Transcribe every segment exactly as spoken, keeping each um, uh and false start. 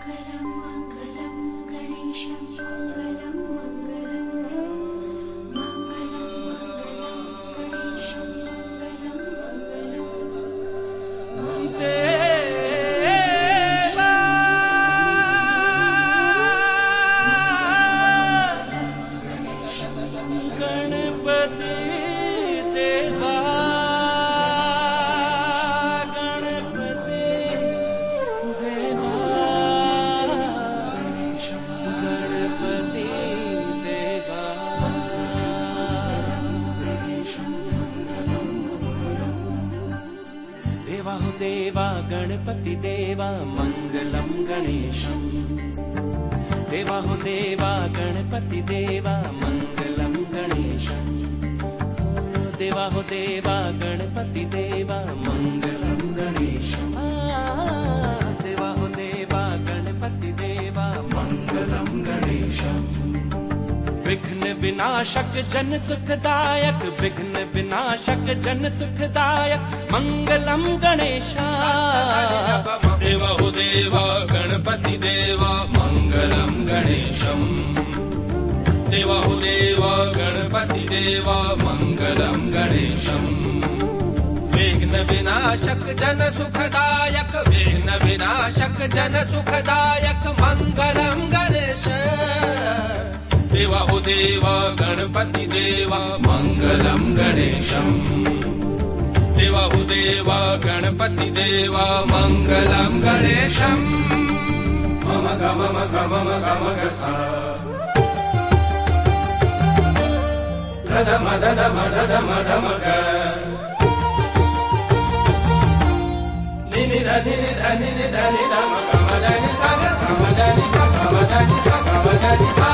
मङ्गलं मङ्गलं गणेशं मङ्गलं मङ्गलं मङ्गलं मङ्गलं गणेशं मङ्गलं मङ्गलं गणपति देवा गणपति देवा गणपति देवा देवा हो देवा गणपति देवा मंगलम गणेशम देवा हो देवा गणपति देवा मंगलम गणेशम देवा हो देवा गणपति देवा मंगलम गणेशम देवा हो देवा गणपति देवा मंगलम गणेशम विघ्न विनाशक जन सुखदायक विघ्न विनाशक जन सुखदायक मंगलम गणेशा देवा हो देवा गणपति देवा मंगलम गणेशम देवा हो देवा गणपति देवा मंगलम गणेशम विघ्न विनाशक जन सुखदायक विघ्न विनाशक जन सुखदायक मंगलम गणेश देवा हो देवा गणपति देवा मंगलम गणेशम देवा हो देवा गणपति देवा मंगलम गणेशम मम गम गम गम गसा दम दम दम दम ग निनि धनि धनि धनि दम गम धनि सा गम धनि सा गम धनि सा गम धनि सा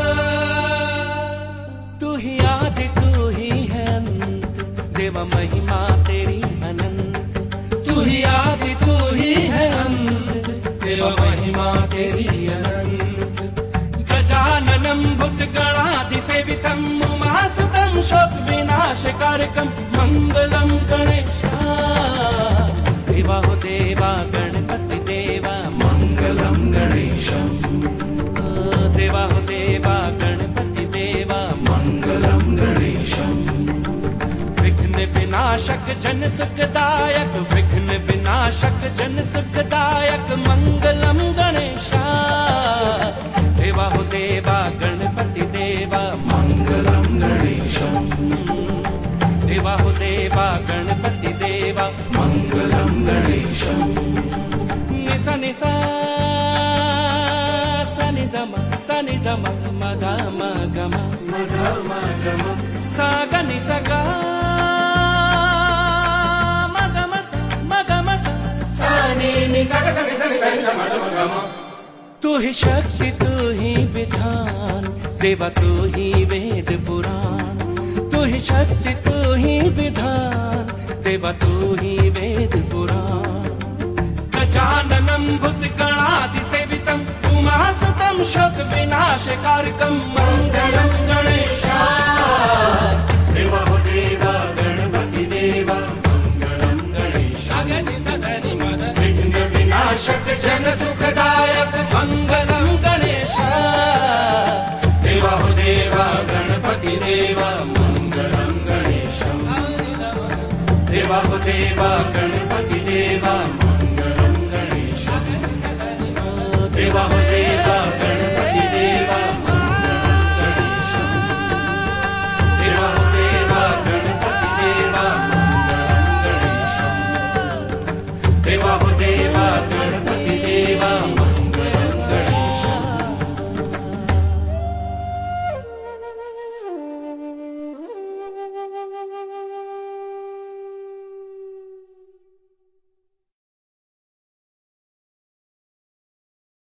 तू ही आदि तू ही है अंत देवा महिमा तेरी अनंत तू ही आदि तू ही है अंत देवा महिमा तेरी अनंत गजाननं भूतगणाधि सेवितं उमासुतं शोक विनाशकारकं मंगलम गणेशा देवा हो देवा गणपति देवा मंगलम गणेशम देवा हो देवा गणपति देवा मंगलम गणेशम विघ्न विनाशक जन सुखदायक विघ्न विनाशक जन सुखदायक मंगलम गणेशा देवा हो देवा गणपति देवा मंगलम गणेशम देवा हो देवा गणपति देवा मंगलम गणेशम निसा निसा सनि दम सनि दम मग मगम सा ग नि सा ग मगम सा मगम सा सा नि नि सा ग सा नि सा नि ध नि ध म ध म ग म तू ही शक्ति तू ही विधान देवा तू ही वेद पुराण तू ही शक्ति तू ही विधान देवा तू ही वेद पुराण गजाननं भूतगणाधि सेवितं उमासुतं शोक विनाशकारकं मंगलम गणेशा देवा हो